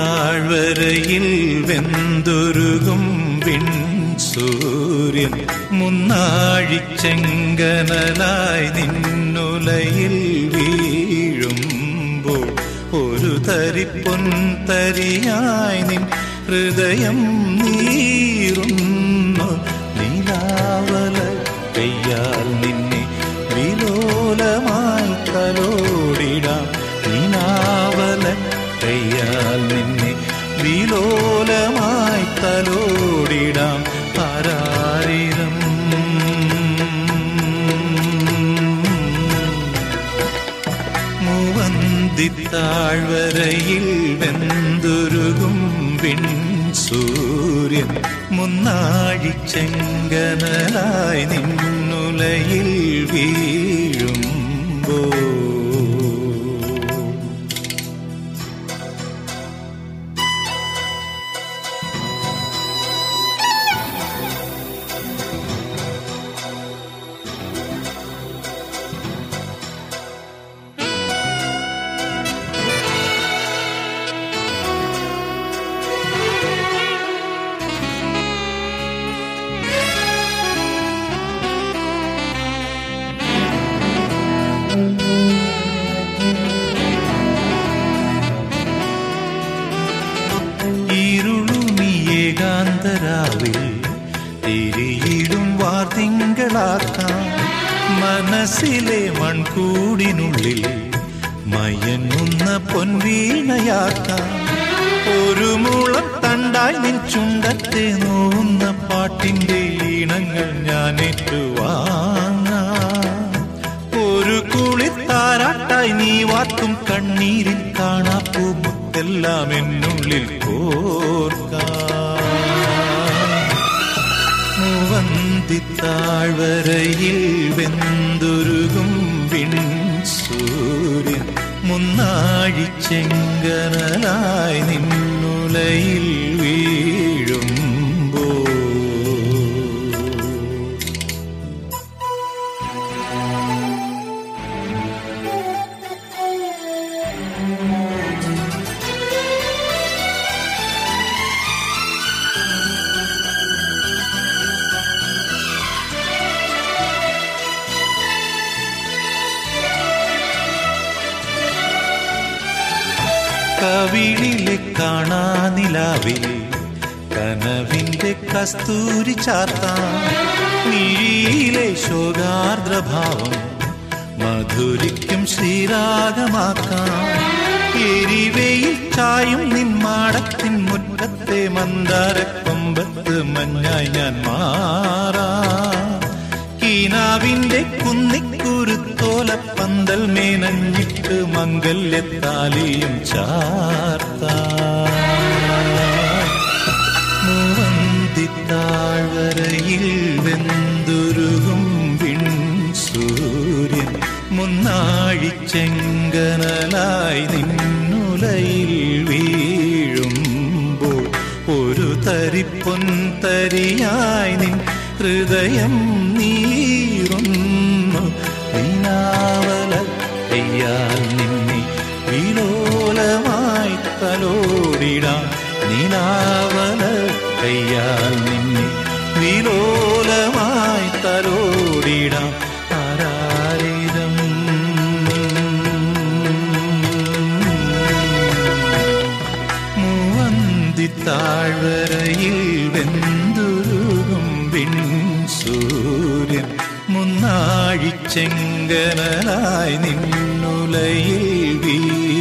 താഴ്വരയിൽ വെന്തുരുകും സൂര്യൻ മുന്നാഴിച്ചെങ്കനലായി നിന്നുലയിൽ വീഴുമ്പോൾ ഒരു തരിപ്പൊൻതരിയായി നിൻ ഹൃദയം നീറുന്നു. നീലാവല കയ്യാൽ നിന്നെ വിലോലമായി തലോടിടാം. നീലാവല കയ്യാൽ നിന്നെ വിലോലമായി തലോടിടാം. ആരാരിരം മൂവന്തിത്താഴ്വരയിൽ വെന്തുരുകും സൂര്യൻ മുന്നാഴിച്ചെങ്കനലായി നിന്നുലയിൽ വീഴുമ്പോ ഏകാന്തരാവിൽ തിരിയിടും വാർത്തിങ്കളാക്കാം. മനസ്സിലെ മൺകൂടിനുള്ളിൽ മയങ്ങുന്ന പൊൻവീണയാക്കാം. ഒരു മുളം തണ്ടായി നിൻ ചുണ്ടത്തെ നോവുന്ന പാട്ടിന്റെ ഈണങ്ങൾ ഞാൻ ഏറ്റുവാങ്ങാം. ഒരു കുളിത്താരാട്ടായി നീ വാർക്കും കണ്ണീരിൽ കാണാപ്പൂമുത്തെല്ലാം എന്നുള്ളിൽ കോർക്കാം. മൂവന്തിത്താഴ്വരയിൽ വെന്തുരുകും സൂര്യൻ മുന്നാഴിച്ചെങ്കനലായി നിന്നുലയിൽ വീഴുമ്പോ കവിളിലെ കാണാനിലാവിൽ കനവിന്റെ കസ്തൂരി ചാർത്താം. മിഴിയിലെ ശോകാർദ്രഭാവം മധുരിക്കും ശ്രീരാഗമാക്കാം. എരിവയിൽ ചായും നിന്മാടത്തിൻ മുറ്റത്തെ മന്ദാരക്കൊമ്പത്ത് മഞ്ഞായി ഞാൻ മാറാം. കീനാവിന്റെ കുന്നിക്കുരുത്തോല പന്തൽ മേനഞ്ഞിട്ട് മംഗല്യത്താലിയും ചാർത്താം. മൂവന്തിത്താഴ്വരയിൽ വെന്തുരുകും സൂര്യൻ മുന്നാഴിച്ചെങ്കനലായി നിന്നുലയിൽ വീഴുമ്പോൾ ഒരു തരിപ്പൊൻതരിയായി നിൻ ഹൃദയം നീറുന്നു. നീലാവല കയ്യാൽ നിന്നെ വിലോലമായി തലോടിടാം. നീലാവല കയ്യാൽ നിന്നെ വിലോലമായി തലോടിടാം. ആരാരിരം മൂവന്തിത്താഴ്വരയിൽ വെന്തുരുകും സൂര്യൻ മുന്നാഴിച്ചെങ്കനലായി നിന്നുലയിൽ വീഴുമ്പോ